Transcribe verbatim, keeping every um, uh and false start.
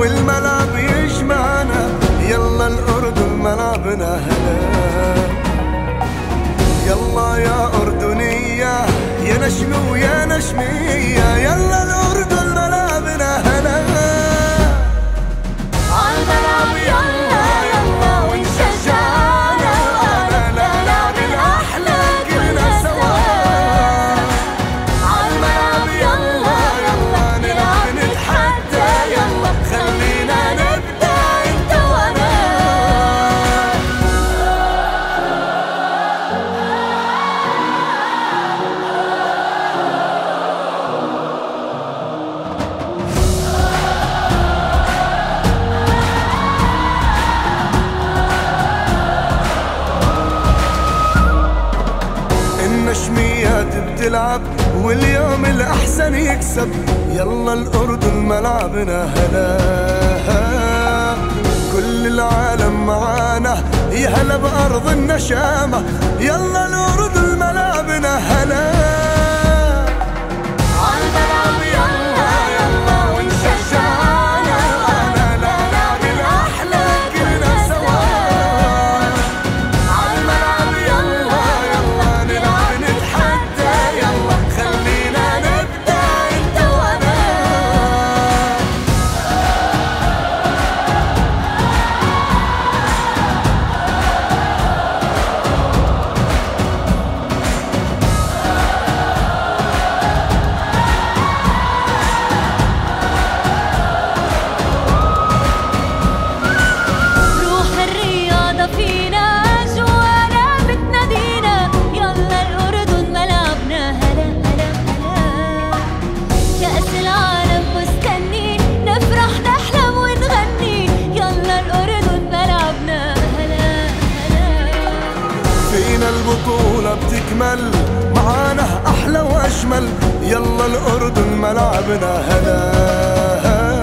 والملعب يجمعنا، يلا الأردن ملعبنا هلا. يلا يا أردنية يا نشمي ويا نشمية، يلا الأردن ملعبنا هلا. عالملعب يلا يلا ونشجعنا، الملعب الأحلى كلنا سوا. عالملعب يلا يلا نلعب نتحدى، يلا خلينا نبدأ انت وانا. النشميات بتلعب واليوم الأحسن يكسب، يلا الأردن ملعبنا هلا. كل العالم معانا يا هلا بأرض النشامة، يلا الأردن ملعبنا هلا. عالملعب يلا يلا ونشجعنا، الملعب الأحلى كلنا سوا. عالملعب يلا يلا نلعب نتحدى، يلا خلينا نبدأ انت وانا. روح الرياضة فينا جوانا بتنادينا، يلا الأردن ملعبنا هلا هلا هلا. كأس العالم مستني نفرح نحلم ونغني، يلا الأردن ملعبنا هلا هلا. فينا البطولة بتكمل معانا أحلى وأجمل، يلا الأردن ملعبنا هلا.